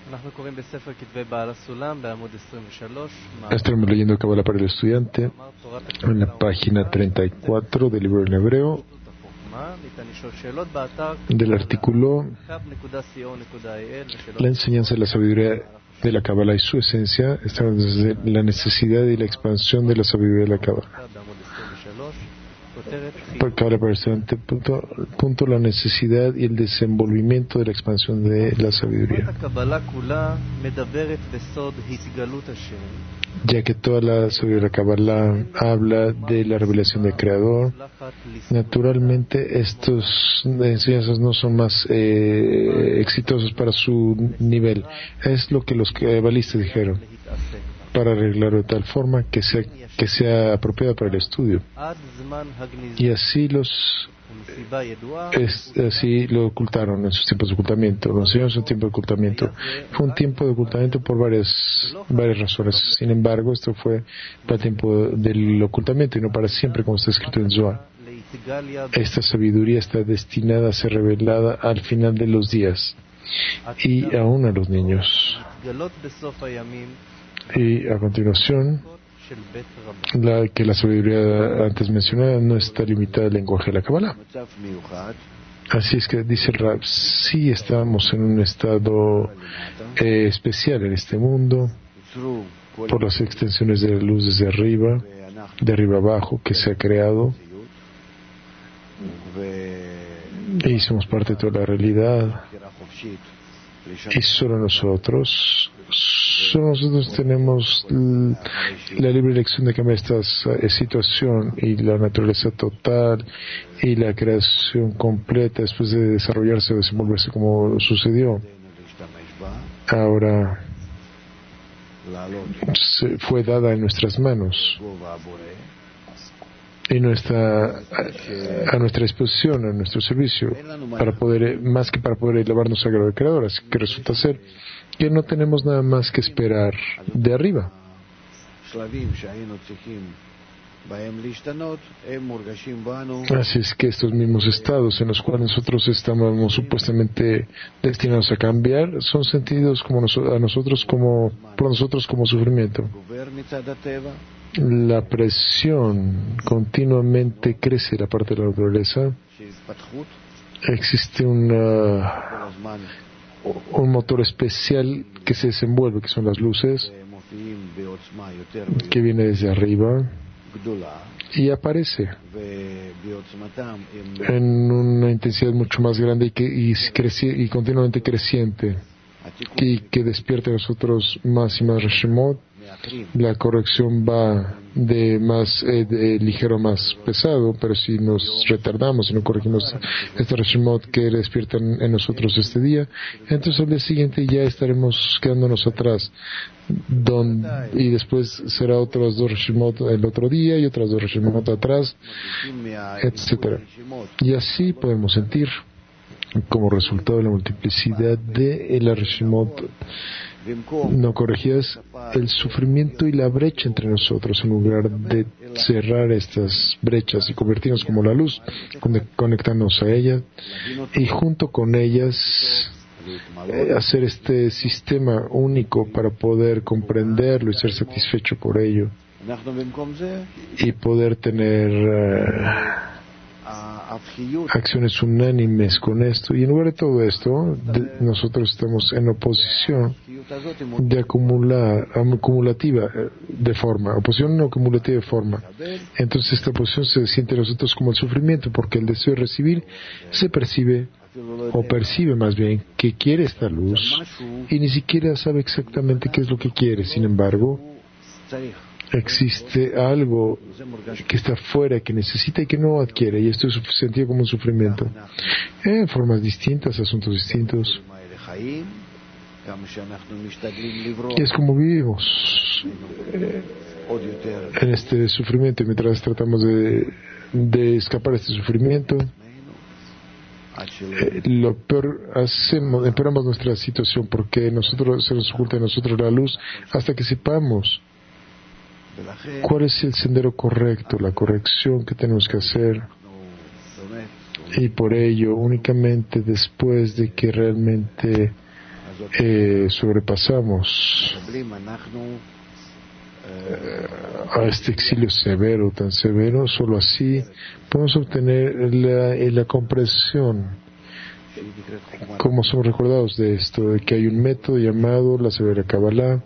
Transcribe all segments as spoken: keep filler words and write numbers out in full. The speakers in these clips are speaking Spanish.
Estaremos leyendo Kabbalah para el estudiante en la página treinta y cuatro del libro en hebreo, del artículo La enseñanza de la sabiduría de la Kabbalah y su esencia. Estamos desde la necesidad y la expansión de la sabiduría de la Kabbalah. Por Kabbalah para el estudiante, punto, punto la necesidad y el desenvolvimiento de la expansión de la sabiduría, ya que toda la sabiduría de la Kabbalah habla de la revelación del Creador. Naturalmente estos enseñanzas no son más eh, exitosos para su nivel. Es lo que los cabalistas dijeron, para arreglarlo de tal forma que sea que sea apropiada para el estudio. Y así los es, así lo ocultaron en sus tiempos de ocultamiento. Lo enseñaron en su tiempo de ocultamiento. Fue un tiempo de ocultamiento por varias varias razones. Sin embargo, esto fue para el tiempo del ocultamiento y no para siempre, como está escrito en Zohar. Esta sabiduría está destinada a ser revelada al final de los días y aún a los niños. Y a continuación, la, que la sabiduría antes mencionada no está limitada al lenguaje de la Kabbalah. Así es que dice el Rab, sí estamos en un estado eh, especial en este mundo por las extensiones de la luz desde arriba, de arriba abajo, que se ha creado, y somos parte de toda la realidad, y solo nosotros solo nosotros tenemos la libre elección de cambiar esta situación, y la naturaleza total y la creación completa, después de desarrollarse o desenvolverse como sucedió, ahora se fue dada en nuestras manos y no está a, a nuestra disposición, a nuestro servicio, para poder, más que para poder elevarnos a grado de creador. Así que resulta ser que no tenemos nada más que esperar de arriba. Así es que estos mismos estados en los cuales nosotros estamos supuestamente destinados a cambiar son sentidos como a nosotros como por nosotros como sufrimiento. La presión continuamente crece en la parte de la naturaleza. Existe una un motor especial que se desenvuelve, que son las luces, que viene desde arriba y aparece en una intensidad mucho más grande y, que, y, creci- y continuamente creciente, y que despierta a nosotros más y más Reshimot. La corrección va de más eh, de ligero a más pesado, pero si nos retardamos y no corregimos este Reshimot que despiertan en nosotros este día, entonces al día siguiente ya estaremos quedándonos atrás, don, y después será otros dos Reshimot el otro día y otras dos Reshimot atrás, etcétera. Y así podemos sentir como resultado de la multiplicidad de la Reshimot no corregidas, el sufrimiento y la brecha entre nosotros. En lugar de cerrar estas brechas y convertirnos como la luz, conectarnos a ellas y junto con ellas eh, hacer este sistema único para poder comprenderlo y ser satisfecho por ello, y poder tener uh, acciones unánimes con esto. Y en lugar de todo esto, de, nosotros estamos en oposición de acumular, acumulativa de forma, oposición no acumulativa de forma. Entonces esta oposición se siente en nosotros como el sufrimiento, porque el deseo de recibir se percibe, o percibe más bien, que quiere esta luz y ni siquiera sabe exactamente qué es lo que quiere. Sin embargo, existe algo que está fuera, que necesita y que no adquiere, y esto es sentido como un sufrimiento en formas distintas, asuntos distintos, y es como vivimos eh, en este sufrimiento, y mientras tratamos de, de escapar de este sufrimiento, eh, lo peor hacemos, empeoramos nuestra situación, porque nosotros se nos oculta de nosotros la luz hasta que sepamos cuál es el sendero correcto, la corrección que tenemos que hacer. Y por ello, únicamente después de que realmente eh, sobrepasamos eh, a este exilio severo, tan severo, solo así podemos obtener la, la comprensión, como somos recordados de esto, de que hay un método llamado la severa Kabbalah,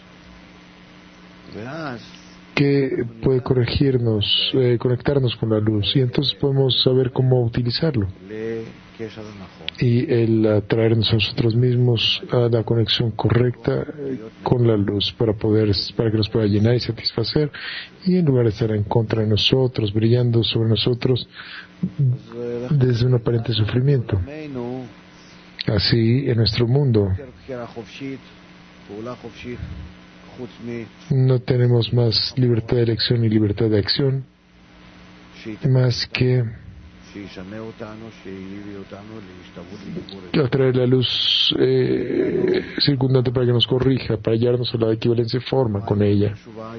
que puede corregirnos, eh, conectarnos con la luz, y entonces podemos saber cómo utilizarlo y el atraernos a nosotros mismos a la conexión correcta con la luz para poder, para que nos pueda llenar y satisfacer, y en lugar de estar en contra de nosotros, brillando sobre nosotros desde un aparente sufrimiento. Así, en nuestro mundo no tenemos más libertad de elección y libertad de acción, más que atraer la luz eh, circundante para que nos corrija, para llevarnos a la equivalencia de forma con ella.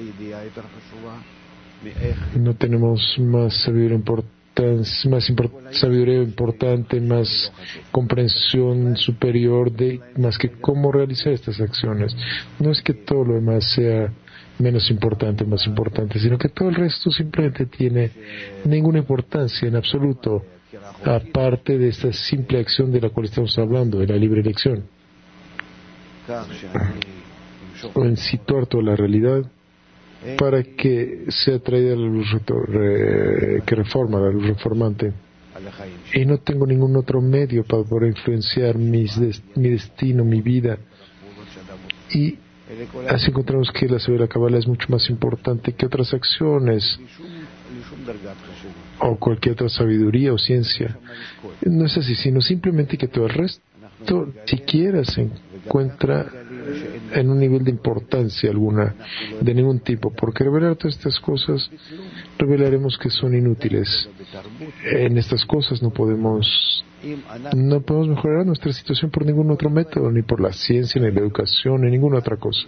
No tenemos más sabiduría importante, más import- sabiduría importante, más comprensión superior de más que cómo realizar estas acciones. No es que todo lo demás sea menos importante, más importante, sino que todo el resto simplemente tiene ninguna importancia en absoluto, aparte de esta simple acción de la cual estamos hablando, de la libre elección, o en situar toda la realidad para que sea traída la luz que reforma, la luz reformante. Y no tengo ningún otro medio para poder influenciar mis des- mi destino, mi vida. Y así encontramos que la severa Kabbalah es mucho más importante que otras acciones o cualquier otra sabiduría o ciencia. No es así, sino simplemente que todo el resto siquiera se encuentra en un nivel de importancia alguna, de ningún tipo, porque revelar todas estas cosas, revelaremos que son inútiles. En estas cosas no podemos no podemos mejorar nuestra situación por ningún otro método, ni por la ciencia, ni la educación, ni ninguna otra cosa.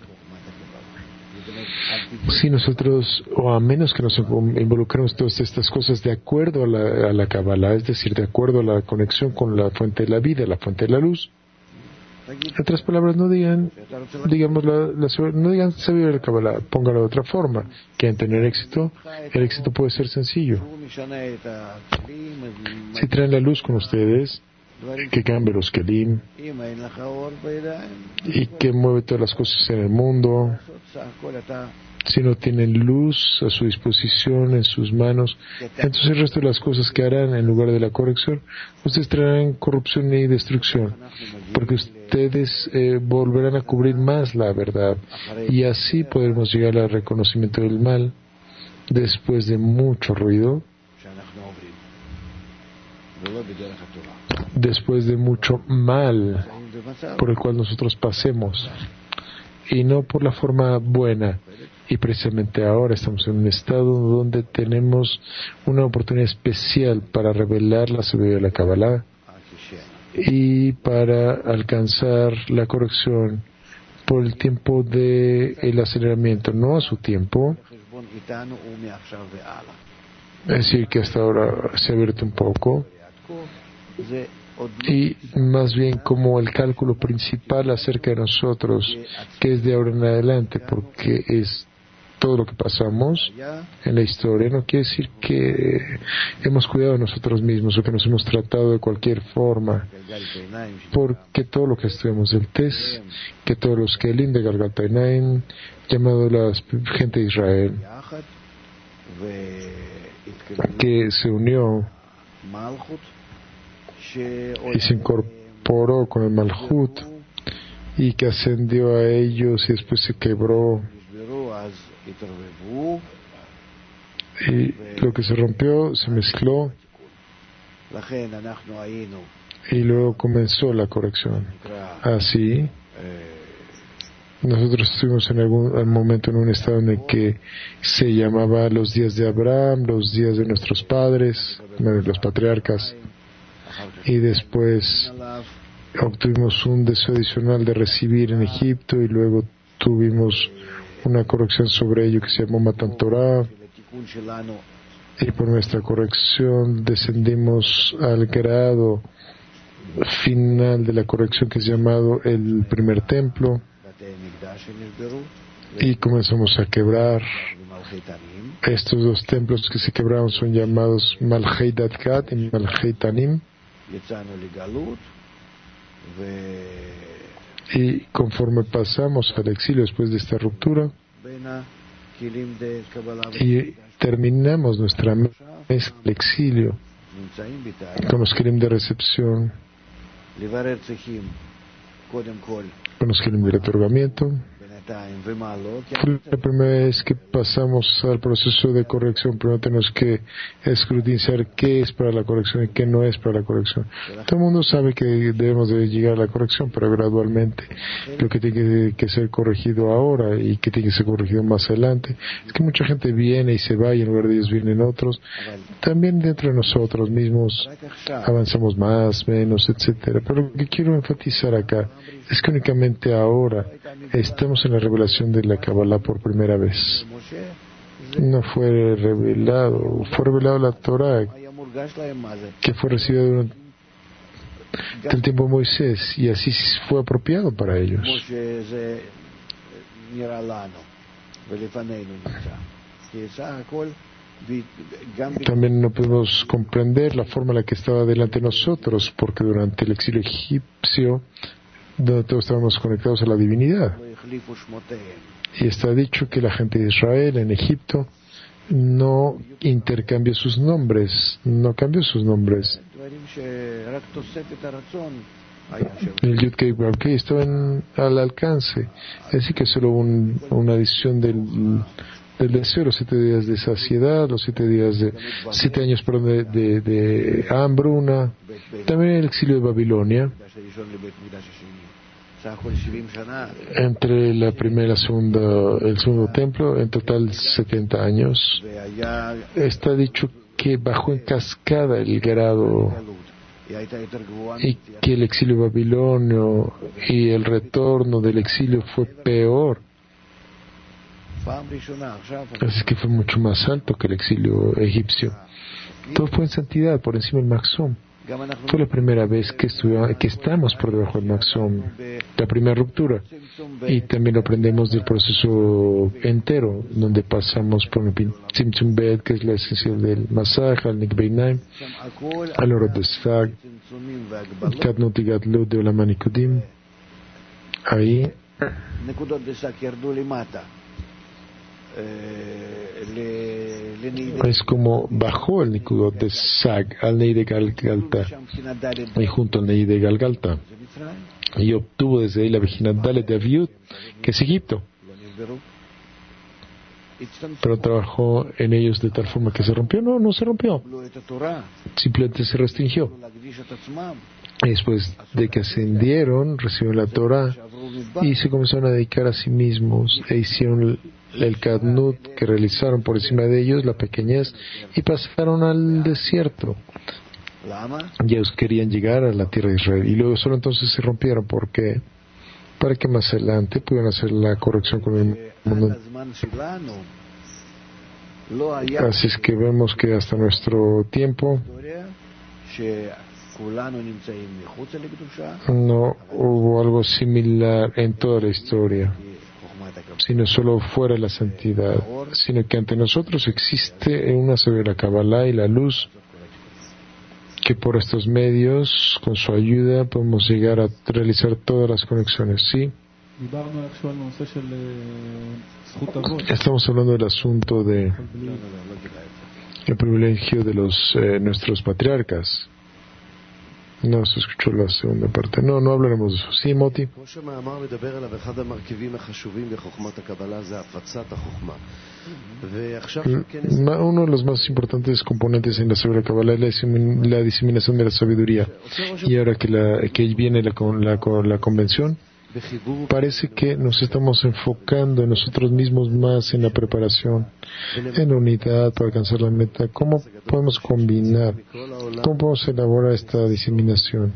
Si nosotros, o a menos que nos involucremos en todas estas cosas de acuerdo a la, a la Kabbalah, es decir, de acuerdo a la conexión con la fuente de la vida, la fuente de la luz. En otras palabras, no digan, digamos, la, la, no digan saber la Kabbalah, póngalo de otra forma. ¿Quieren tener éxito? El éxito puede ser sencillo. Si traen la luz con ustedes, que cambie los kelim y que mueve todas las cosas en el mundo. Si no tienen luz a su disposición en sus manos, entonces el resto de las cosas que harán en lugar de la corrección, ustedes traerán corrupción y destrucción, porque ustedes eh, volverán a cubrir más la verdad, y así podremos llegar al reconocimiento del mal después de mucho ruido, después de mucho mal por el cual nosotros pasemos, y no por la forma buena. Y precisamente ahora estamos en un estado donde tenemos una oportunidad especial para revelar la sabiduría de la Kabbalah y para alcanzar la corrección por el tiempo del aceleramiento, no a su tiempo. Es decir, que hasta ahora se ha abierto un poco, y más bien como el cálculo principal acerca de nosotros, que es de ahora en adelante, porque es todo lo que pasamos en la historia. No quiere decir que hemos cuidado de nosotros mismos o que nos hemos tratado de cualquier forma, porque todo lo que estudiamos del test, que todos los Kelim de Galgat Einaim, llamado la gente de Israel, que se unió y se incorporó con el Malhut y que ascendió a ellos y después se quebró, y lo que se rompió se mezcló y luego comenzó la corrección. Así nosotros estuvimos en algún momento en un estado en el que se llamaba los días de Abraham, los días de nuestros padres, los patriarcas, y después obtuvimos un deseo adicional de recibir en Egipto, y luego tuvimos una corrección sobre ello que se llamó Matan Torah, y por nuestra corrección descendimos al grado final de la corrección que es llamado el primer templo, y comenzamos a quebrar. Estos dos templos que se quebraron son llamados Malchei Dadkat y Malchei Tanim, y conforme pasamos al exilio después de esta ruptura y terminamos nuestra mezcla de exilio con los kelim de recepción, con los kelim de otorgamiento. Fue la primera vez que pasamos al proceso de corrección. Primero tenemos que escrutinizar qué es para la corrección y qué no es para la corrección. Todo el mundo sabe que debemos de llegar a la corrección, pero gradualmente lo que tiene que ser corregido ahora y que tiene que ser corregido más adelante es que mucha gente viene y se va y en lugar de ellos vienen otros. También dentro de nosotros mismos avanzamos más, menos, etcétera. Pero lo que quiero enfatizar acá es que únicamente ahora estamos en la revelación de la Kabbalah por primera vez. No fue revelado, fue revelado la Torah que fue recibida durante el tiempo de Moisés y así fue apropiado para ellos. También no podemos comprender la forma en la que estaba delante de nosotros, porque durante el exilio egipcio donde todos estábamos conectados a la divinidad. Y está dicho que la gente de Israel en Egipto no intercambió sus nombres, no cambió sus nombres. El Yud Kei Vav Kei estaba en, al alcance, así que solo un, una adición del, del deseo, los siete días de saciedad, los siete días de siete años perdón, de, de, de hambruna, también el exilio de Babilonia. Entre la primera y la segunda, el segundo templo, en total setenta años. Está dicho que bajó en cascada el grado y que el exilio babilonio y el retorno del exilio fue peor. Así que fue mucho más alto que el exilio egipcio. Todo fue en santidad, por encima del Maxom. Fue la primera vez que, que estamos por debajo del Maxom, la primera ruptura. Y también lo aprendemos del proceso entero, donde pasamos por el Tzimtzum Bet, que es la esencial del Masaj, al Nikbeinaim, al Orot de Sfag, Katnut y Gatlut de Olam HaNikudim. Ahí es como bajó el Nikudot de Sag al Nei de Galgalta y junto al Nei de Galgalta y obtuvo desde ahí la Vejina Dalet de Aviud, que es Egipto, pero trabajó en ellos de tal forma que se rompió. No, no se rompió, simplemente se restringió. Y después de que ascendieron, recibieron la Torah y se comenzaron a dedicar a sí mismos e hicieron el Kadnut que realizaron por encima de ellos, la pequeñez, y pasaron al desierto. Y ellos querían llegar a la tierra de Israel y luego solo entonces se rompieron, porque para que más adelante pudieran hacer la corrección con el mundo. Así es que vemos que hasta nuestro tiempo no hubo algo similar en toda la historia, sino solo fuera de la santidad, sino que ante nosotros existe una severa Kabbalah y la luz, que por estos medios, con su ayuda, podemos llegar a realizar todas las conexiones. ¿Sí? Estamos hablando del asunto de el privilegio de los eh, nuestros patriarcas. No se escuchó la segunda parte. No, no hablaremos de eso. Sí, Moti. Uno de los más importantes componentes en la Severa Kabbalah es la diseminación de la sabiduría. Y ahora que, la, que viene la, la, la convención, parece que nos estamos enfocando en nosotros mismos más en la preparación, en la unidad para alcanzar la meta. ¿Cómo podemos combinar? ¿Cómo podemos elaborar esta diseminación?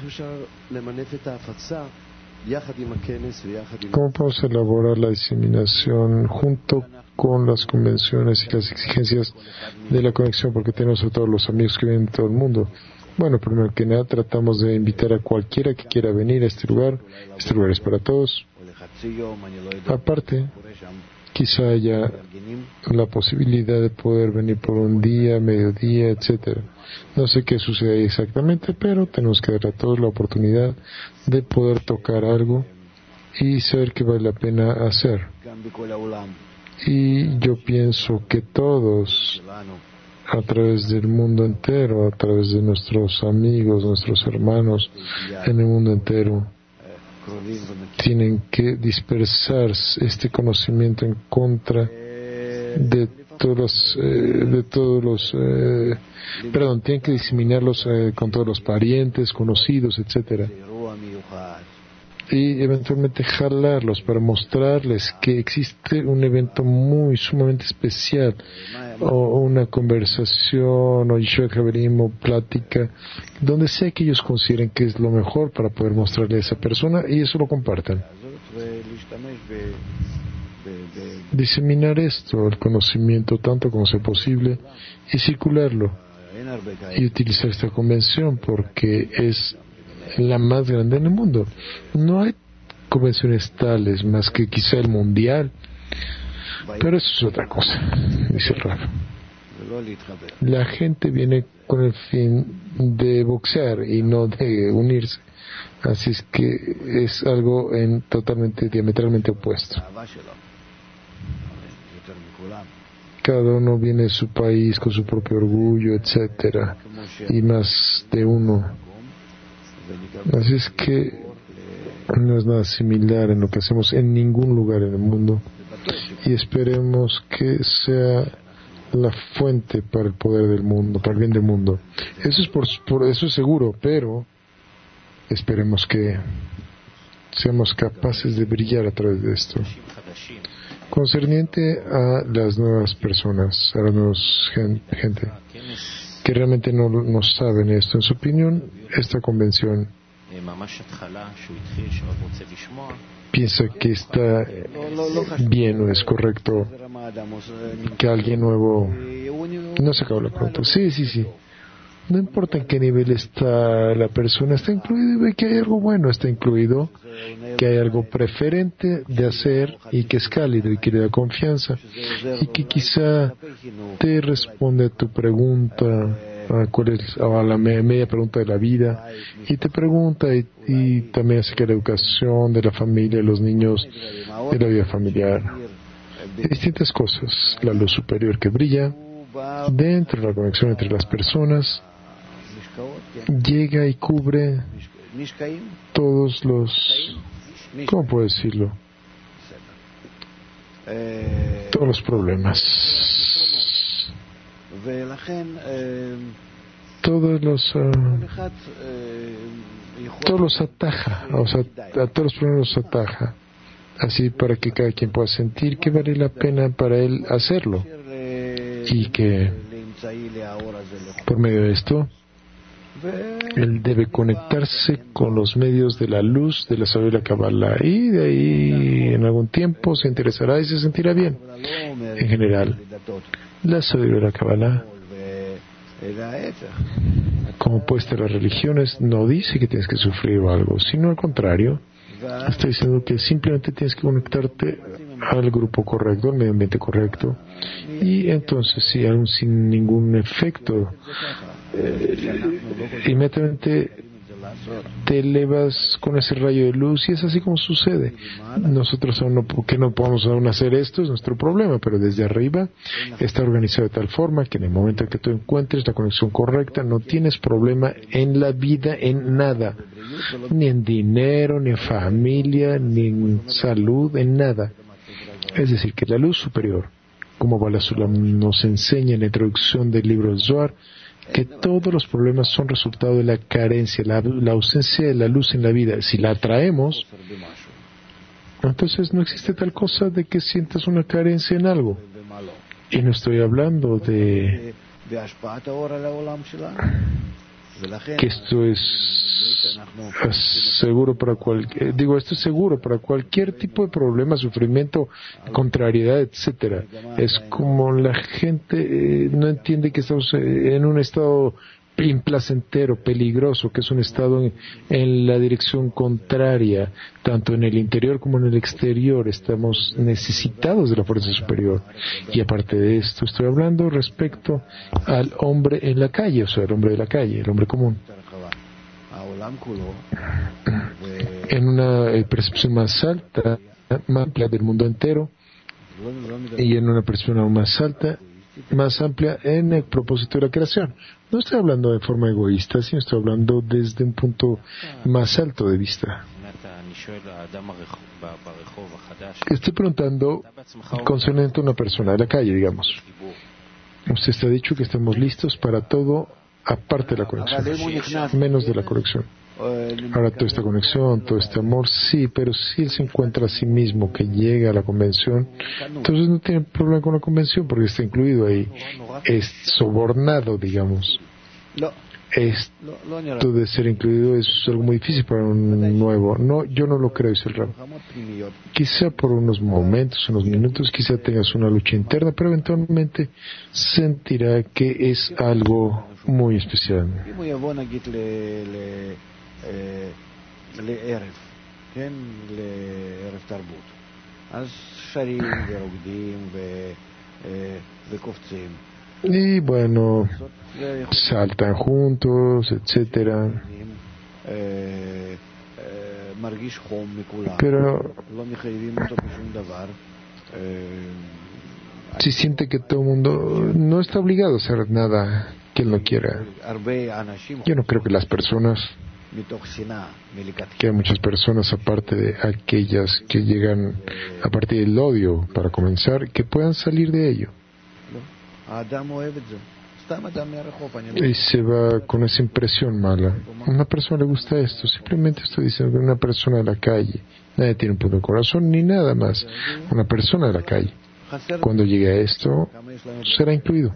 ¿Cómo podemos elaborar la diseminación junto con las convenciones y las exigencias de la conexión? Porque tenemos a todos los amigos que vienen de todo el mundo. Bueno, primero que nada tratamos de invitar a cualquiera que quiera venir a este lugar. Este lugar es para todos. Aparte, quizá haya la posibilidad de poder venir por un día, mediodía, etcétera. No sé qué sucede exactamente, pero tenemos que dar a todos la oportunidad de poder tocar algo y saber que vale la pena hacer. Y yo pienso que todos, a través del mundo entero, a través de nuestros amigos, nuestros hermanos en el mundo entero, tienen que dispersar este conocimiento en contra de todos los, eh, de todos los, eh, perdón, tienen que diseminarlos eh, con todos los parientes, conocidos, etcétera, y eventualmente jalarlos para mostrarles que existe un evento muy sumamente especial, o una conversación, o Yeshua Haverim, o plática, donde sea que ellos consideren que es lo mejor para poder mostrarle a esa persona, y eso lo compartan. Diseminar esto, el conocimiento, tanto como sea posible, y circularlo, y utilizar esta convención, porque es la más grande en el mundo. No hay convenciones tales más que quizá el mundial, pero eso es otra cosa, dice el Rab. La gente viene con el fin de boxear y no de unirse, así es que es algo en totalmente diametralmente opuesto. Cada uno viene de su país con su propio orgullo, etcétera, y más de uno. Así es que no es nada similar en lo que hacemos en ningún lugar en el mundo, y esperemos que sea la fuente para el poder del mundo, para el bien del mundo. Eso es por, por eso es seguro, pero esperemos que seamos capaces de brillar a través de esto. Concerniente a las nuevas personas, a la nueva gente que realmente no, no saben esto, en su opinión, esta convención piensa que está bien o es correcto que alguien nuevo no se acabó la pregunta. Sí, sí, sí. No importa en qué nivel está la persona, está incluido y ve que hay algo bueno, está incluido, que hay algo preferente de hacer y que es cálido y que le da confianza y que quizá te responde a tu pregunta, a, cuál es, a la media pregunta de la vida, y te pregunta y, y también acerca de la educación, de la familia, de los niños, de la vida familiar, de distintas cosas, la luz superior que brilla dentro de la conexión entre las personas llega y cubre todos los, ¿cómo puedo decirlo? Todos los problemas, todos los uh, todos los ataja, o sea, a todos los problemas los ataja, así para que cada quien pueda sentir que vale la pena para él hacerlo, y que por medio de esto él debe conectarse con los medios de la luz de la sabiduría Kabbalah, y de ahí en algún tiempo se interesará y se sentirá bien. En general, la sabiduría Kabbalah, como opuesta a las religiones, no dice que tienes que sufrir o algo, sino al contrario, está diciendo que simplemente tienes que conectarte al grupo correcto, al medio ambiente correcto, y entonces si aún sin ningún efecto eh, inmediatamente te elevas con ese rayo de luz, y es así como sucede. Nosotros aún no, que no podemos aún hacer esto es nuestro problema, pero desde arriba está organizado de tal forma que en el momento en que tú encuentres la conexión correcta no tienes problema en la vida, en nada, ni en dinero, ni en familia, ni en salud, en nada. Es decir, que la luz superior, como Bala Sulam nos enseña en la introducción del libro del Zohar, que todos los problemas son resultado de la carencia, la, la ausencia de la luz en la vida. Si la atraemos, entonces no existe tal cosa de que sientas una carencia en algo. Y no estoy hablando de que esto es seguro para cualquier, digo, esto es seguro para cualquier tipo de problema, sufrimiento, contrariedad, etcétera. Es como la gente eh, no entiende que estamos en un estado implacentero, peligroso, que es un estado en, en la dirección contraria, tanto en el interior como en el exterior. Estamos necesitados de la fuerza superior. Y aparte de esto, estoy hablando respecto al hombre en la calle, o sea, el hombre de la calle, el hombre común. En una eh, percepción más alta, más amplia del mundo entero, y en una percepción aún más alta, más amplia en el propósito de la creación. No estoy hablando de forma egoísta, sino estoy hablando desde un punto más alto de vista. Estoy preguntando concerniente a una persona de la calle, digamos. Usted está dicho que estamos listos para todo aparte de la conexión, menos de la conexión. Ahora toda esta conexión, todo este amor, sí, pero si él se encuentra a sí mismo que llega a la convención, entonces no tiene problema con la convención porque está incluido ahí. Es sobornado, digamos. Esto de ser incluido es algo muy difícil para un nuevo. No, yo no lo creo, dice el Rab. Quizá por unos momentos, unos minutos, quizá tengas una lucha interna, pero eventualmente sentirá que es algo muy especial. לערב, כן, לערב תרבות. אז שרים ורוקדים וקופצים. Y bueno, saltan juntos, etcétera. מרגיש חום מכולם. Pero לא מחייבים אותו בשום דבר. si siente que todo el mundo no está obligado a hacer nada que él no quiera. Yo no creo que las personas, que hay muchas personas aparte de aquellas que llegan a partir del odio para comenzar, que puedan salir de ello. Y se va con esa impresión mala. A una persona le gusta esto, simplemente estoy diciendo que una persona de la calle, nadie tiene un punto de corazón ni nada más, una persona de la calle, cuando llegue a esto, será incluido.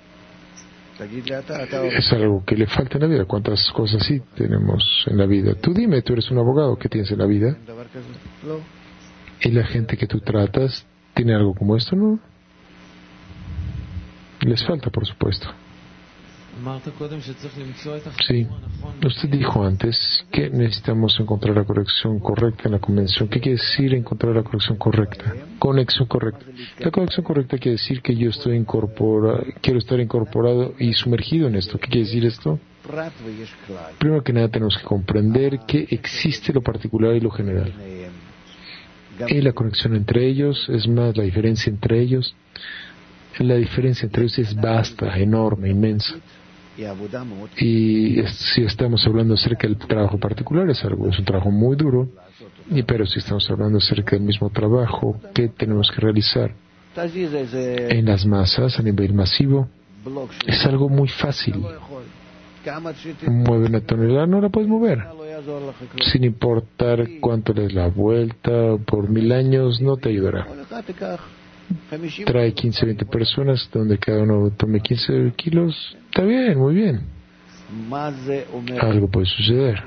Es algo que le falta en la vida. ¿Cuántas cosas sí tenemos en la vida? Tú dime, tú eres un abogado, ¿qué tienes en la vida? ¿Y la gente que tú tratas tiene algo como esto? No. Les falta, por supuesto. Sí. Usted dijo antes que necesitamos encontrar la conexión correcta en la convención. ¿Qué quiere decir encontrar la conexión correcta? Conexión correcta. La conexión correcta quiere decir que yo estoy incorporado, quiero estar incorporado y sumergido en esto. ¿Qué quiere decir esto? Primero que nada tenemos que comprender que existe lo particular y lo general. Y la conexión entre ellos, es más, la diferencia entre ellos, la diferencia entre ellos es vasta, enorme, inmensa. Y si estamos hablando acerca del trabajo particular, es algo, es un trabajo muy duro, y pero si estamos hablando acerca del mismo trabajo que tenemos que realizar en las masas, a nivel masivo, es algo muy fácil. Mueve una tonelada, no la puedes mover. Sin importar cuánto le des la vuelta, por mil años, no te ayudará. Trae quince, veinte personas donde cada uno tome quince kilos, está bien, muy bien. Algo puede suceder.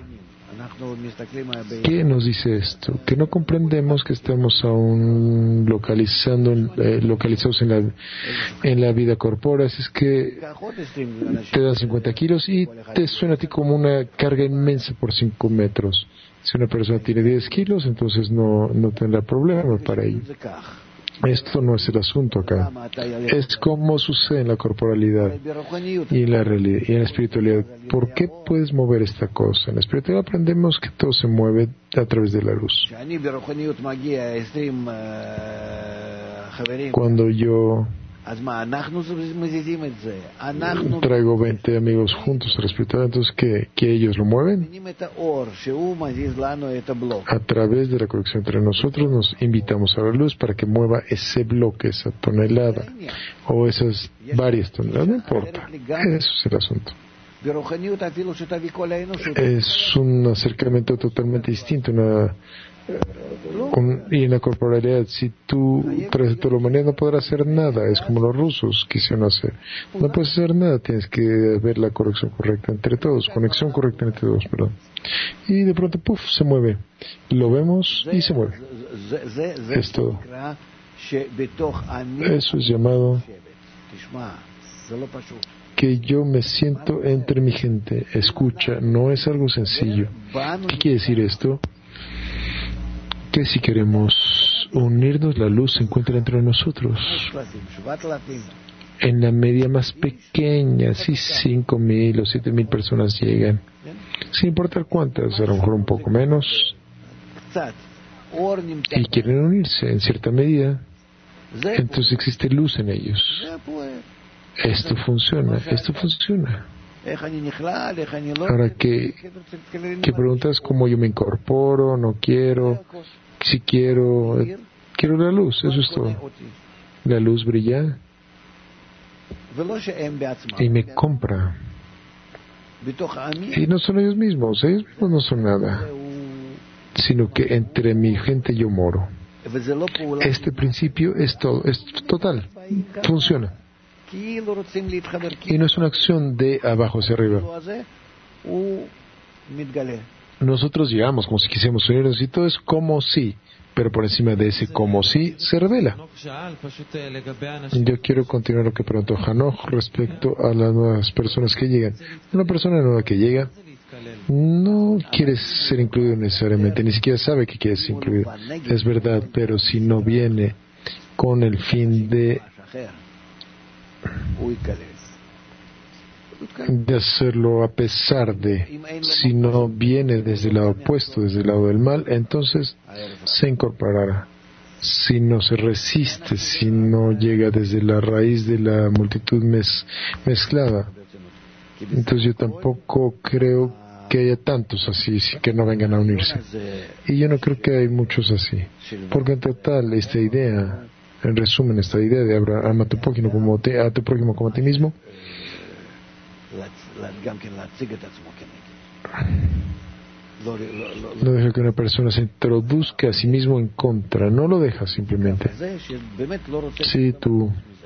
¿Qué nos dice esto? Que no comprendemos que estamos aún localizando, eh, localizados en la, en la vida corpórea. Es que te dan cincuenta kilos y te suena a ti como una carga inmensa por cinco metros. Si una persona tiene diez kilos, entonces no, no tendrá problema para ello. Esto no es el asunto acá. Es como sucede en la corporalidad y en la realidad y en la espiritualidad. ¿Por qué puedes mover esta cosa? En la espiritualidad aprendemos que todo se mueve a través de la luz. Cuando yo traigo veinte amigos juntos a la espiritualidad, entonces ¿qué? ¿Que ellos lo mueven? A través de la conexión entre nosotros nos invitamos a la luz para que mueva ese bloque, esa tonelada o esas varias toneladas, no importa. Eso es el asunto. Es un acercamiento totalmente distinto, una Un, y en la corporalidad, si tú traes toda la humanidad, no podrás hacer nada. Es como los rusos quisieron hacer. No puedes hacer nada, tienes que ver la conexión correcta entre todos, conexión correcta entre todos, perdón. Y de pronto, puff, se mueve. Lo vemos y se mueve. Es todo. Eso es llamado que yo me siento entre mi gente. Escucha, no es algo sencillo. ¿Qué quiere decir esto? Que si queremos unirnos, la luz se encuentra entre nosotros. En la media más pequeña, si cinco mil o siete mil personas llegan, sin importar cuántas, a lo mejor un poco menos, y quieren unirse en cierta medida, entonces existe luz en ellos. Esto funciona, esto funciona. Ahora que, que preguntas cómo yo me incorporo, no quiero, si quiero, quiero la luz, eso es todo. La luz brilla y me compra. Y no son ellos mismos, ellos mismos no son nada, sino que entre mi gente yo moro. Este principio es todo, es total, funciona. Y no es una acción de abajo hacia arriba. Nosotros llegamos como si quisiéramos unirnos y todo es como si, pero por encima de ese como si se revela. Yo quiero continuar lo que preguntó Hanoch respecto a las nuevas personas que llegan. Una persona nueva que llega no quiere ser incluido necesariamente, ni siquiera sabe que quiere ser incluido. Es verdad, pero si no viene con el fin de de hacerlo a pesar de, si no viene desde el lado opuesto, desde el lado del mal, entonces se incorporará. Si no se resiste, si no llega desde la raíz de la multitud mez, mezclada, entonces yo tampoco creo que haya tantos así que no vengan a unirse. Y yo no creo que hay muchos así, porque en total esta idea, en resumen, esta idea de ama a tu prójimo como te, a tu prójimo como a ti mismo, no deja que una persona se introduzca a sí mismo en contra, no lo deja simplemente. Si tú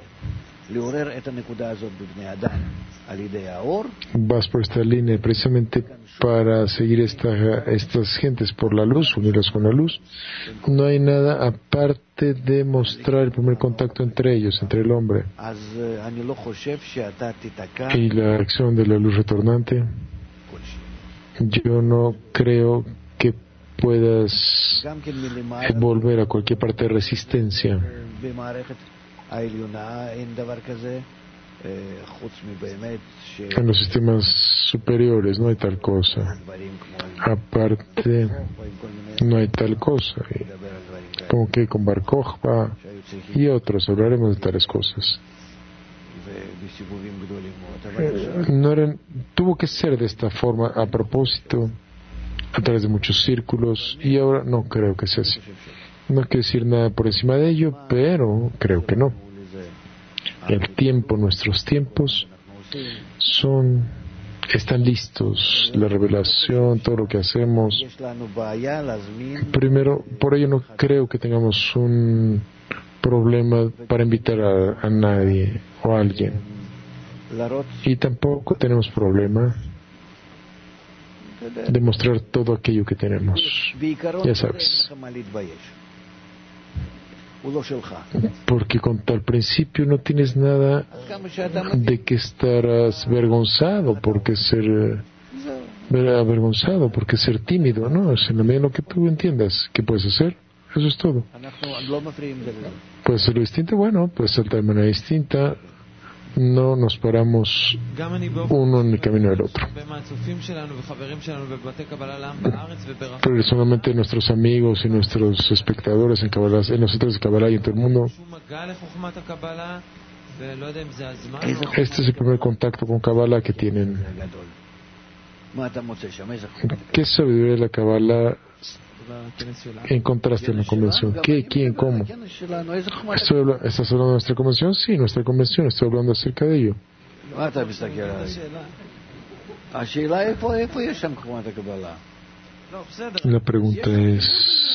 vas por esta línea precisamente para seguir esta, estas gentes por la luz, unirlas con la luz, no hay nada aparte de mostrar el primer contacto entre ellos, entre el hombre y la acción de la luz retornante. Yo no creo que puedas volver a cualquier parte de resistencia. En los sistemas superiores no hay tal cosa. Aparte, no hay tal cosa. Como que con Bar Kokhba y otros hablaremos de tales cosas. No eran, tuvo que ser de esta forma a propósito, a través de muchos círculos, y ahora no creo que sea así. No quiero decir nada por encima de ello, pero creo que no. El tiempo, nuestros tiempos son, están listos, la revelación, todo lo que hacemos. Primero, por ello no creo que tengamos un problema para invitar a, a nadie o a alguien. Y tampoco tenemos problema de mostrar todo aquello que tenemos. Ya sabes. Porque con tal principio no tienes nada de que estarás avergonzado, porque ser avergonzado, porque ser tímido, ¿no? Es en la medida en lo que tú entiendas que puedes hacer, eso es todo. Puede ser distinto, bueno, puede ser de manera distinta. No nos paramos uno en el camino del otro. Personalmente nuestros amigos y nuestros espectadores en Kabbalah, en los centros de Kabbalah y en todo el mundo, este es el primer contacto con Kabbalah que tienen. ¿Qué sabiduría de la Kabbalah encontraste en la convención? ¿Qué? ¿Quién? ¿Cómo? Estoy habla- ¿Estás hablando de nuestra convención? Sí, nuestra convención. Estoy hablando acerca de ello. La pregunta es,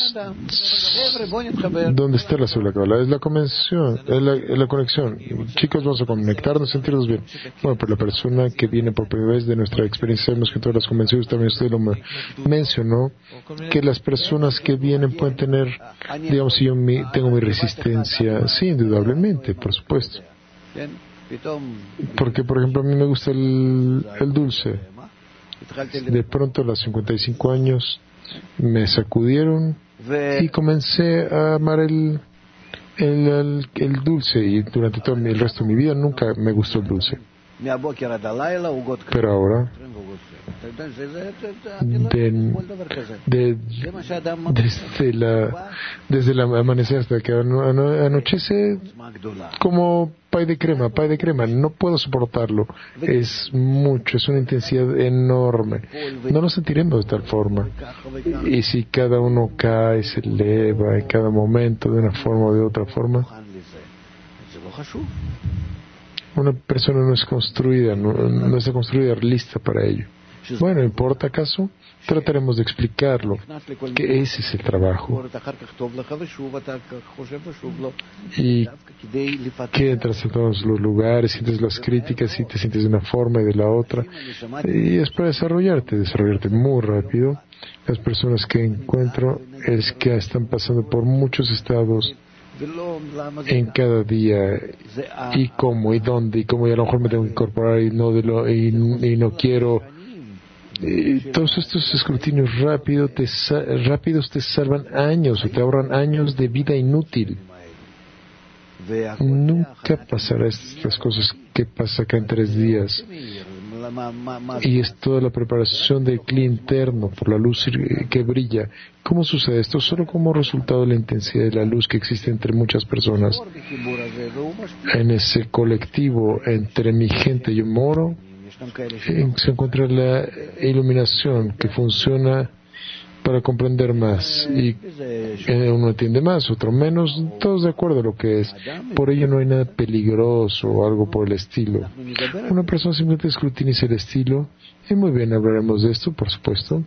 ¿dónde está la sola Kabbalah? Es la convención, es la, es la conexión. Chicos, vamos a conectarnos, sentirnos bien. Bueno, pero la persona que viene por primera vez de nuestra experiencia, sabemos que en todas las convenciones, también usted lo mencionó, que las personas que vienen pueden tener, digamos, si yo mi, tengo mi resistencia, sí, indudablemente, por supuesto. Porque, por ejemplo, a mí me gusta el, el dulce. De pronto, a los cincuenta y cinco años, me sacudieron y comencé a amar el, el, el, el dulce. Y durante todo el resto de mi vida nunca me gustó el dulce. Pero ahora, de, de, desde, la, desde el amanecer hasta que ano, ano, anochece, como pay de crema, pay de crema, no puedo soportarlo. Es mucho, es una intensidad enorme. No lo sentiremos de tal forma. Y si cada uno cae, se eleva en cada momento de una forma o de otra forma, una persona no es construida, no, no está construida lista para ello. Bueno, ¿importa acaso? Trataremos de explicarlo, que ese es el trabajo. Y que entras en todos los lugares, sientes las críticas y te sientes de una forma y de la otra. Y es para desarrollarte, desarrollarte muy rápido. Las personas que encuentro es que están pasando por muchos estados en cada día, y cómo y dónde y cómo, y a lo mejor me tengo que incorporar y no de lo, y, y no quiero. Y todos estos escrutinios rápido te, rápidos te salvan años o te ahorran años de vida inútil. Nunca pasará estas cosas que pasa acá en tres días. Y es toda la preparación del cli interno por la luz que brilla. ¿Cómo sucede esto? Solo como resultado de la intensidad de la luz que existe entre muchas personas. En ese colectivo entre mi gente y yo moro, se encuentra la iluminación que funciona para comprender más, y uno entiende más, otro menos, todos de acuerdo a lo que es. Por ello no hay nada peligroso o algo por el estilo. Una persona simplemente escrutiniza el estilo, y muy bien, hablaremos de esto, por supuesto.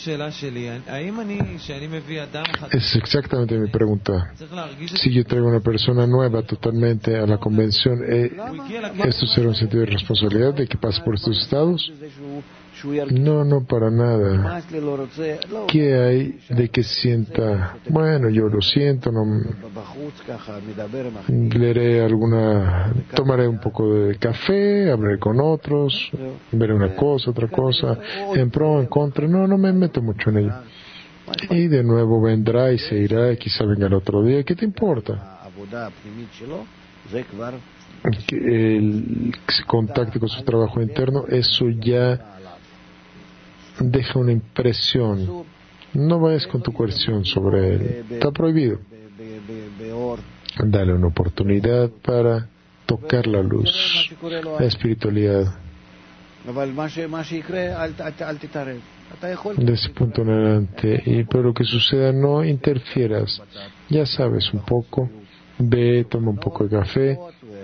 Es exactamente mi pregunta. Si yo traigo una persona nueva totalmente a la convención, ¿eh, ¿esto será un sentido de responsabilidad de que pase por estos estados? No, no, para nada. ¿Qué hay de que sienta? Bueno, yo lo siento, no leeré alguna, tomaré un poco de café, hablaré con otros, veré una cosa, otra cosa, en pro, en contra. No, no me meto mucho en ello. Y de nuevo vendrá y se irá, y quizá venga el otro día. ¿Qué te importa? El contacto con su trabajo interno, eso ya deja una impresión. No vayas con tu coerción sobre él. Está prohibido. Dale una oportunidad para tocar la luz, la espiritualidad. De ese punto en adelante. Y por lo que suceda, no interfieras. Ya sabes un poco. Ve, toma un poco de café.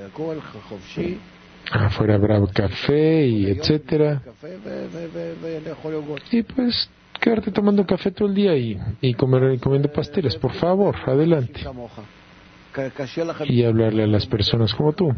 Afuera habrá café y etcétera. Y pues quedarte tomando café todo el día y, y comer y comiendo pasteles, por favor, adelante. Y hablarle a las personas como tú.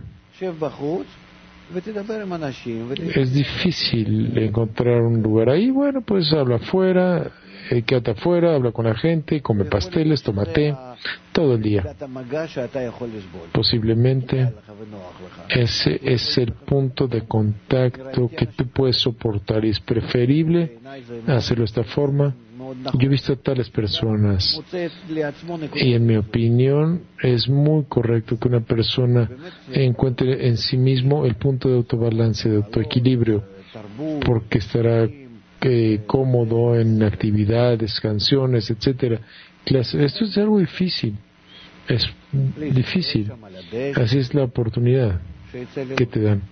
Es difícil encontrar un lugar ahí. Bueno, pues habla afuera, eh, quédate afuera, habla con la gente, come pasteles, toma té, todo el día. Posiblemente ese es el punto de contacto que tú puedes soportar, y es preferible hacerlo de esta forma. Yo he visto a tales personas, y en mi opinión es muy correcto que una persona encuentre en sí mismo el punto de autobalance, de autoequilibrio, porque estará eh, cómodo en actividades, canciones, etcétera. Esto es algo difícil, es difícil. Así es la oportunidad que te dan.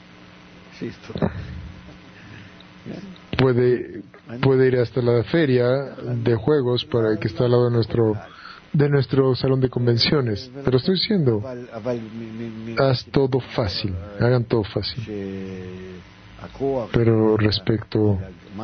Puede puede ir hasta la feria de juegos para que está al lado de nuestro de nuestro salón de convenciones, pero estoy diciendo, haz todo fácil, hagan todo fácil. Pero respecto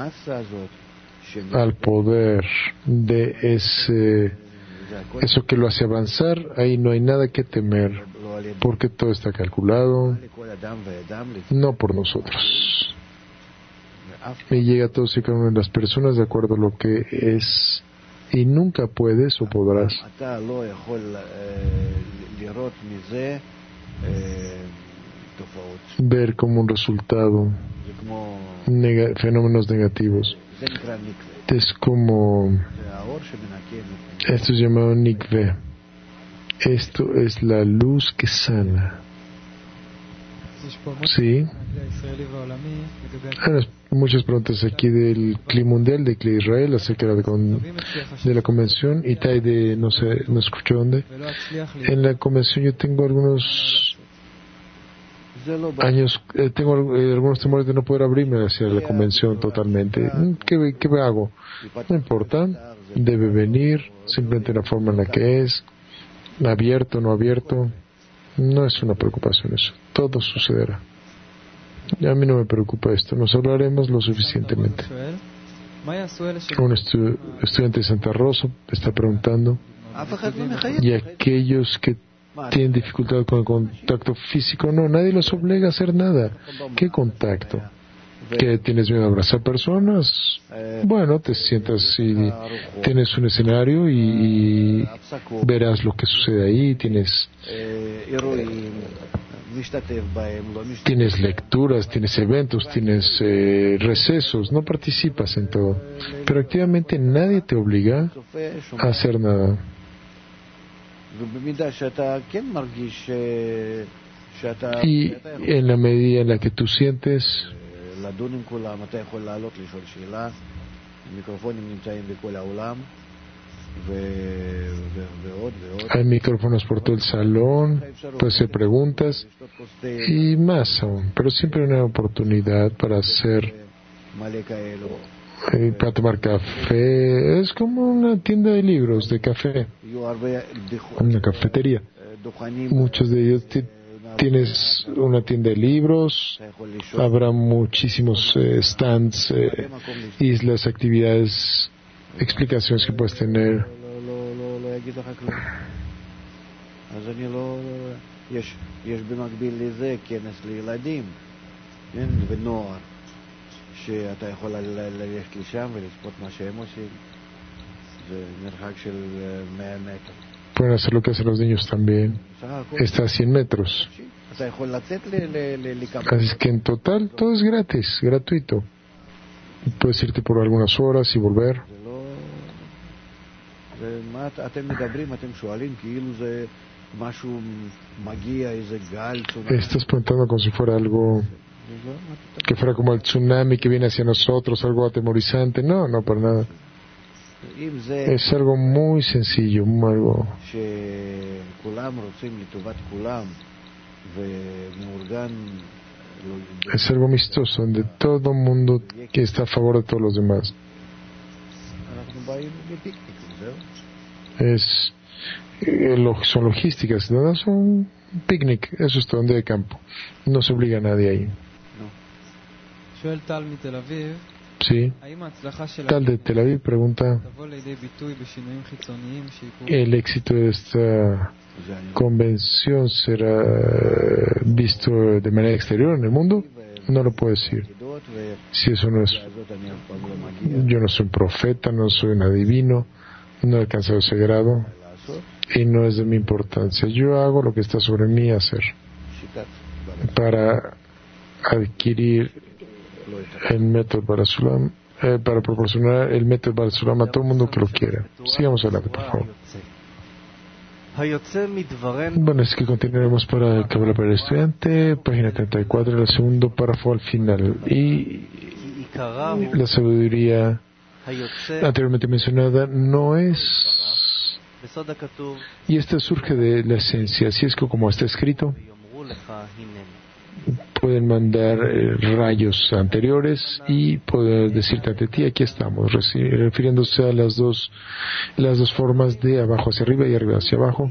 al poder de ese eso que lo hace avanzar, ahí no hay nada que temer, porque todo está calculado, no por nosotros. Y llega a todos y cada una de las personas de acuerdo a lo que es, y nunca puedes o podrás ver como un resultado neg- fenómenos negativos. Es como, esto es llamado nikve. Esto es la luz que sana. Sí. Hay muchas preguntas aquí del C L I mundial, de C L I Israel, acerca de la, con, de la convención. Y Tai de, no sé, no escucho dónde. En la convención yo tengo algunos años, eh, tengo eh, algunos temores de no poder abrirme hacia la convención totalmente. ¿Qué, qué hago? No importa. Debe venir, simplemente la forma en la que es, abierto, no abierto. No es una preocupación eso. Todo sucederá. Y a mí no me preocupa esto. Nos hablaremos lo suficientemente. Un estu- estudiante de Santa Rosa está preguntando. Y aquellos que tienen dificultad con el contacto físico, no, nadie los obliga a hacer nada. ¿Qué contacto? ¿Que tienes miedo a abrazar personas? Bueno, te sientas y tienes un escenario y, y verás lo que sucede ahí. Tienes tienes lecturas, tienes eventos, tienes eh, recesos. No participas en todo, pero activamente nadie te obliga a hacer nada. Y en la medida en la que tú sientes, hay micrófonos por todo el salón, puedes hacer preguntas y más aún, pero siempre hay una oportunidad para hacer, eh, para tomar café. Es como una tienda de libros, de café, una cafetería. Muchos de ellos t- tienes una tienda de libros, habrá muchísimos eh, stands, eh, islas, actividades, explicaciones que puedes tener. Pueden hacer lo que hacen los niños también. Está a cien metros. Así que en total todo es gratis, gratuito. Puedes irte por algunas horas y volver. Estás preguntando como si fuera algo que fuera como el tsunami que viene hacia nosotros, algo atemorizante. No, no, para nada. Es algo muy sencillo, algo es algo amistoso, donde todo el mundo que está a favor de todos los demás. Es eh, lo, son logísticas, ¿no? Son picnic, eso es todo, donde hay campo. No se obliga a nadie ahí. Sí. Tal de Tel Aviv pregunta: ¿el éxito de esta convención será visto de manera exterior en el mundo? No lo puedo decir. Si eso no es, yo no soy un profeta, no soy un adivino, no he alcanzado ese grado y no es de mi importancia. Yo hago lo que está sobre mí hacer para adquirir el método para Sulam, eh, para proporcionar el método para Sulam a todo el mundo que lo quiera. Sigamos adelante, por favor. Bueno, es que continuaremos para el Kabbalah para el estudiante, página treinta y cuatro, el segundo párrafo al final. Y la sabiduría anteriormente mencionada no es, y esta surge de la esencia. Así es que, como está escrito, pueden mandar eh, rayos anteriores y poder decirte ante ti: aquí estamos, refiriéndose a las dos las dos formas de abajo hacia arriba y arriba hacia abajo.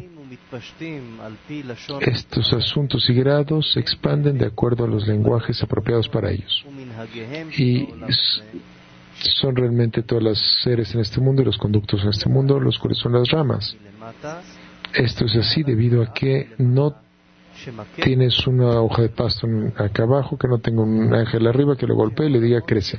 Estos asuntos y grados se expanden de acuerdo a los lenguajes apropiados para ellos, y son realmente todas las seres en este mundo y los conductos en este mundo, los cuales son las ramas. Esto es así debido a que no tienes una hoja de pasto acá abajo, que no tenga un ángel arriba que lo golpee y le diga crece.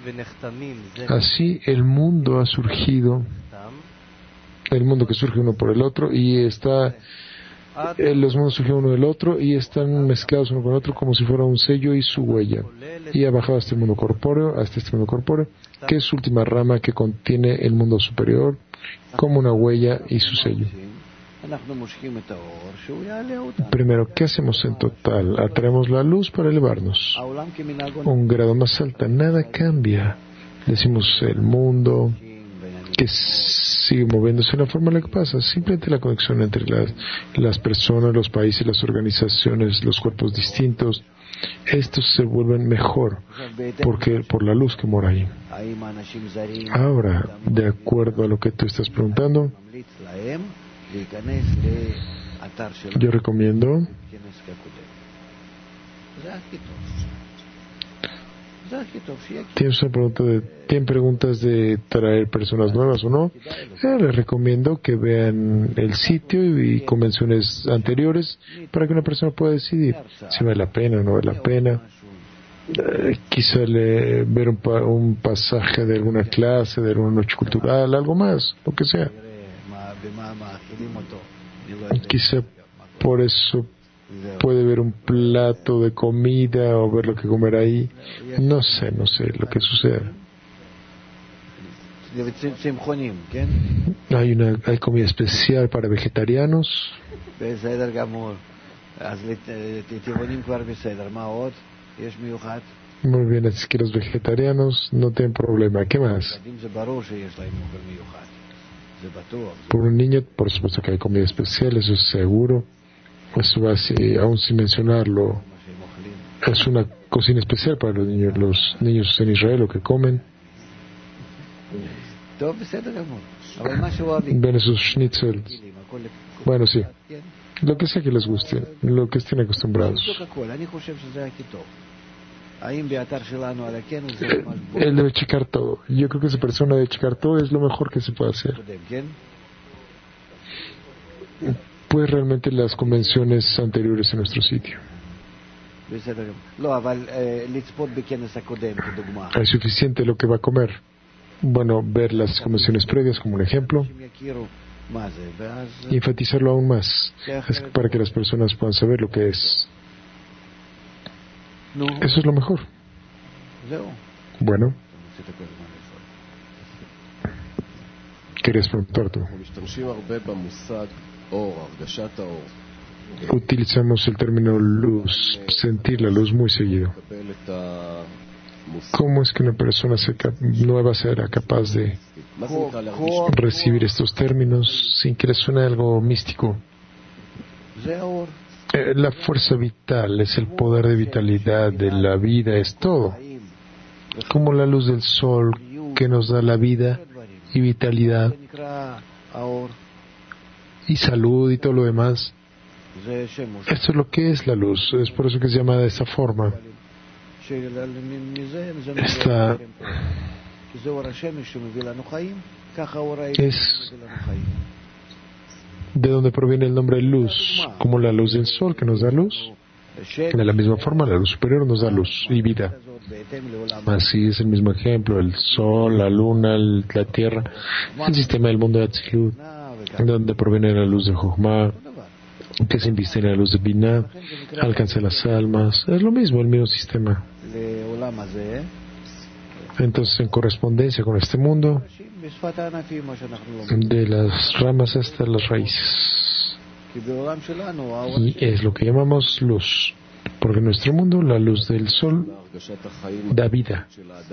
Así el mundo ha surgido, el mundo que surge uno por el otro, y está eh, los mundos surgieron uno del otro y están mezclados uno con el otro como si fuera un sello y su huella. Y ha bajado hasta el mundo corpóreo, hasta este mundo corpóreo, que es su última rama que contiene el mundo superior, como una huella y su sello. Primero, ¿qué hacemos en total? Atraemos la luz para elevarnos. Un grado más alto, nada cambia. Decimos el mundo que sigue moviéndose en la forma en la que pasa. Simplemente la conexión entre las, las personas, los países, las organizaciones, los cuerpos distintos, estos se vuelven mejor porque por la luz que mora ahí. Ahora, de acuerdo a lo que tú estás preguntando, yo recomiendo ¿Tienes una pregunta de, ¿tienen preguntas de traer personas nuevas o no? Eh, les recomiendo que vean el sitio y convenciones anteriores para que una persona pueda decidir si vale la pena o no vale la pena. Eh, quizá le, ver un, pa, un pasaje de alguna clase, de alguna noche cultural, algo más, lo que sea. Quizá por eso puede ver un plato de comida o ver lo que comer ahí. No sé, no sé lo que sucede. Hay una hay comida especial para vegetarianos. Muy bien, así que los vegetarianos no tienen problema. ¿Qué más? Por un niño, por supuesto que hay comida especial, eso es seguro. Eso va así, aún sin mencionarlo, es una cocina especial para los niños. Los niños en Israel lo que comen. Ven esos schnitzels. Bueno, sí. Lo que sea que les guste, lo que estén acostumbrados. Él debe checar todo. Yo creo que esa persona debe checar todo, es lo mejor que se puede hacer. Pues realmente las convenciones anteriores en nuestro sitio. ¿Es suficiente lo que va a comer? Bueno, ver las convenciones previas como un ejemplo y enfatizarlo aún más, es para que las personas puedan saber lo que es. Eso es lo mejor. Bueno, ¿querías preguntar tú? Utilizamos el término luz, sentir la luz muy seguido. ¿Cómo es que una persona nueva será capaz de recibir estos términos sin que le suene algo místico? Eh, la fuerza vital es el poder de vitalidad de la vida, es todo. Como la luz del sol que nos da la vida y vitalidad y salud y todo lo demás. Esto es lo que es la luz, es por eso que se llama de esta forma. Esta es de donde proviene el nombre luz, como la luz del sol que nos da luz. De la misma forma, la luz superior nos da luz y vida. Así es el mismo ejemplo, el sol, la luna, el, la tierra, el sistema del mundo de Atzilut, de donde proviene la luz de Jochma, que se inviste en la luz de Binah, alcanza las almas. Es lo mismo, el mismo sistema. Entonces, en correspondencia con este mundo, de las ramas hasta las raíces, y es lo que llamamos luz, porque en nuestro mundo la luz del sol da vida.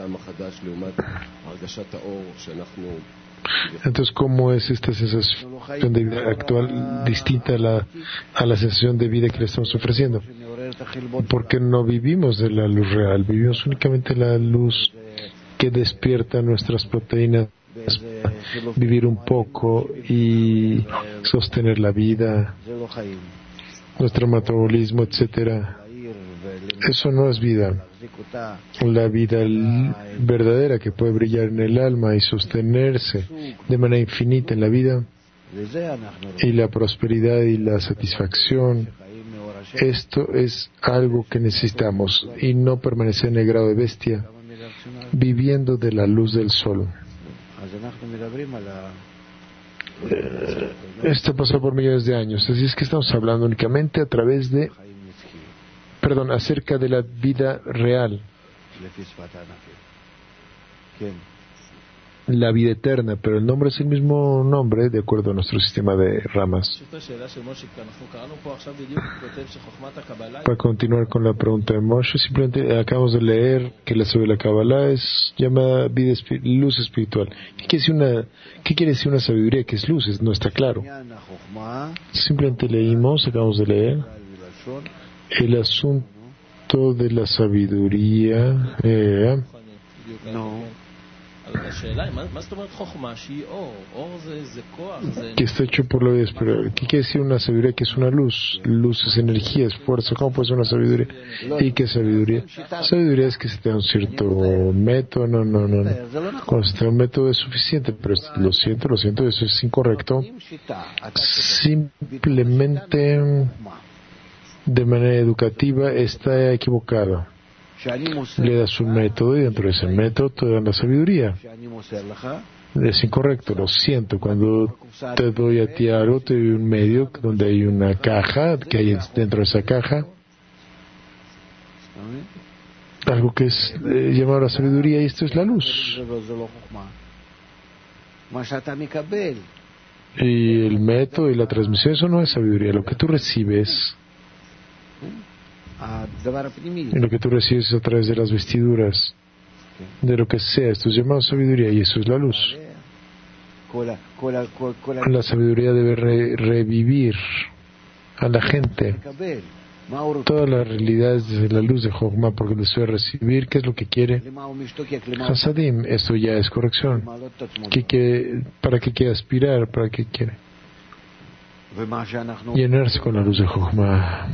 Entonces, ¿cómo es esta sensación de vida actual distinta a la, a la sensación de vida que le estamos ofreciendo? Porque no vivimos de la luz real, vivimos únicamente la luz que despierta nuestras proteínas, vivir un poco y sostener la vida, nuestro metabolismo, etcétera. Eso no es vida. La vida verdadera que puede brillar en el alma y sostenerse de manera infinita en la vida, y la prosperidad y la satisfacción, esto es algo que necesitamos, y no permanecer en el grado de bestia, viviendo de la luz del sol. eh, esto pasó por millones de años, así es que estamos hablando únicamente a través de, perdón, acerca de la vida real, la vida eterna, pero el nombre es el mismo nombre de acuerdo a nuestro sistema de ramas. Para continuar con la pregunta de Moshe, simplemente acabamos de leer que la sabiduría de la Kabbalah es llamada vida espi- luz espiritual. ¿Qué quiere decir una, qué quiere decir una sabiduría que es luz? Es- no está claro. Simplemente leímos, acabamos de leer el asunto de la sabiduría. Eh, No. que está hecho por la vida espiritual. ¿Qué quiere decir una sabiduría que es una luz? Luz es energía, es fuerza. ¿Cómo puede ser una sabiduría? ¿Y qué sabiduría? Sabiduría es que se te da un cierto método. No, no, no, no. Cuando se te da un método es suficiente, pero lo siento, lo siento, eso es incorrecto. Simplemente de manera educativa está equivocado. Le das un método y dentro de ese método te dan la sabiduría. Es incorrecto, lo siento. Cuando te doy a ti algo, te doy un medio donde hay una caja, que hay dentro de esa caja algo que es eh, llamado la sabiduría, y esto es la luz. Y el método y la transmisión, eso no es sabiduría. Lo que tú recibes, y lo que tú recibes a través de las vestiduras, de lo que sea, esto es llamado sabiduría, y eso es la luz. La sabiduría debe re- revivir a la gente todas las realidades desde la luz de Jochma, porque desea recibir. ¿Qué es lo que quiere? Hasadim. Esto ya es corrección. ¿Qué quiere? ¿Para qué quiere aspirar? ¿Para qué quiere? Llenarse con la luz de Jochma.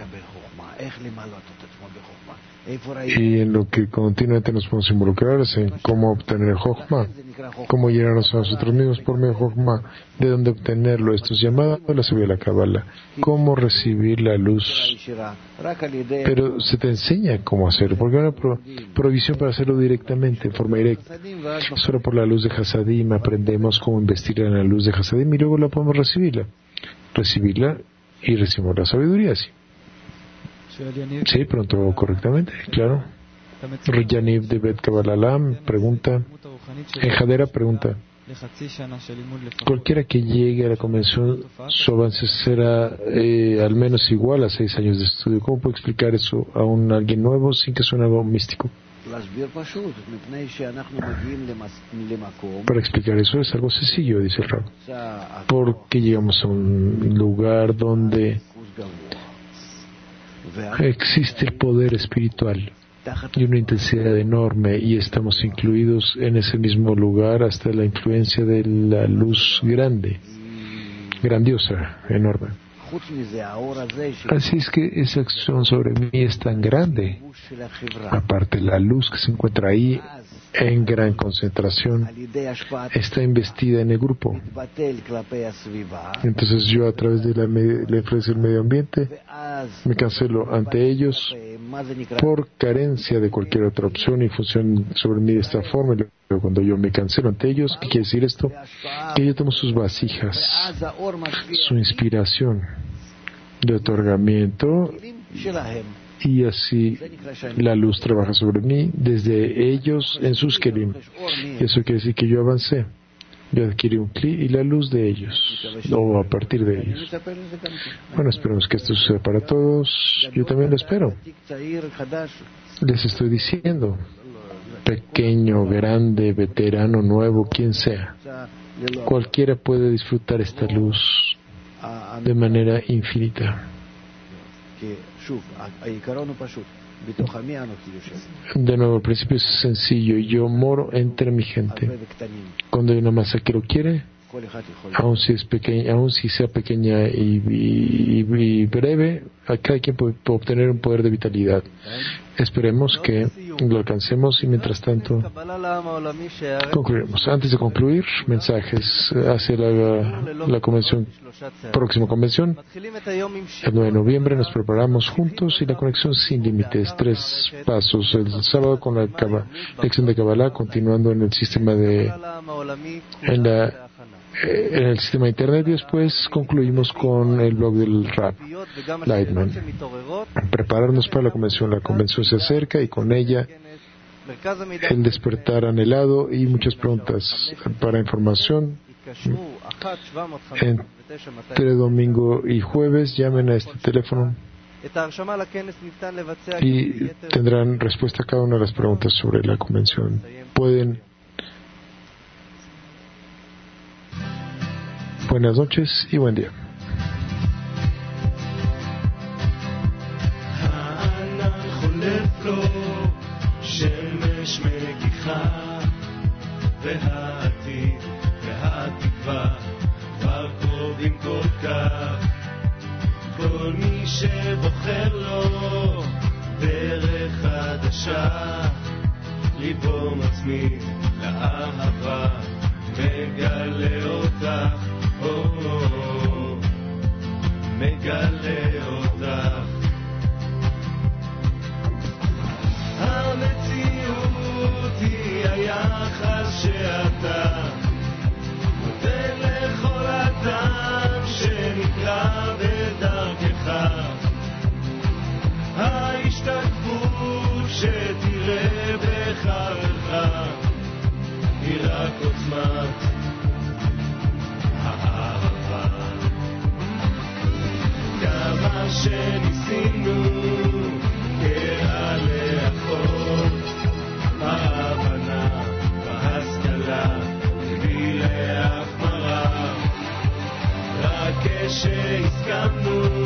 Y en lo que continuamente nos podemos involucrar es en cómo obtener el Jochma, cómo llenarnos a nosotros mismos por medio de Jochma, de dónde obtenerlo. Esto es llamado la sabiduría de la Kabbalah, cómo recibir la luz. Pero se te enseña cómo hacerlo, porque hay una pro- provisión para hacerlo directamente, en forma directa. Solo por la luz de Hasadim aprendemos cómo investigar en la luz de Hasadim y luego la podemos recibirla. Recibirla y recibimos la sabiduría, sí. Sí, pronto, correctamente, claro. Yaniv de Bet Kabbalah pregunta, en Jadera pregunta, cualquiera que llegue a la convención, su avance será eh, al menos igual a seis años de estudio. ¿Cómo puede explicar eso a un alguien nuevo sin que suene algo místico? Para explicar eso es algo sencillo, dice el Rab. Porque llegamos a un lugar donde existe el poder espiritual y una intensidad enorme, y estamos incluidos en ese mismo lugar hasta la influencia de la luz grande, grandiosa, enorme. Así es que esa acción sobre mí es tan grande, aparte la luz que se encuentra ahí en gran concentración está investida en el grupo. Entonces yo, a través de la, me- la influencia del medio ambiente, me cancelo ante ellos por carencia de cualquier otra opción y función sobre mí de esta forma. Y luego, cuando yo me cancelo ante ellos, ¿qué quiere decir esto? Que yo tomo sus vasijas, su inspiración de otorgamiento, y así la luz trabaja sobre mí desde ellos en sus kelim. Eso quiere decir que yo avancé, yo adquirí un kli y la luz de ellos, o a partir de ellos. Bueno, esperemos que esto suceda para todos. Yo también lo espero. Les estoy diciendo, pequeño, grande, veterano, nuevo, quien sea, cualquiera puede disfrutar esta luz de manera infinita. De nuevo, el principio es sencillo. Yo moro entre mi gente. Cuando hay una masa que lo quiere, aun si es pequeña, aun si sea pequeña y, y, y breve, cada quien puede obtener un poder de vitalidad. Esperemos que lo alcancemos, y mientras tanto concluiremos. Antes de concluir, mensajes hacia la, la convención, próxima convención. El nueve de noviembre nos preparamos juntos y la conexión sin límites. Tres pasos. El sábado con la Kabbalah, lección de Kabbalah, continuando en el sistema de, en la en el sistema de internet, y después concluimos con el blog del Rab Lightman. Prepararnos para la convención. La convención se acerca y con ella el despertar anhelado y muchas preguntas. Para información, entre domingo y jueves llamen a este teléfono y tendrán respuesta a cada una de las preguntas sobre la convención. Pueden. Buenas noches y buen día. כל מי שבוחר לו דרך חדשה, ליבו מצמיד לאהבה, מגלה אותך, או, מגלה אותך. המציאות היא היחס שאתה נותן לכל אדם שנקרא בדרכך, ההשתקפות שתראה בחרך היא רק עוצמת האהבה. כמה שניסינו קרע לאחור, בהבנה, בהשכלה, בלי להחמרה, רק כשהסכמנו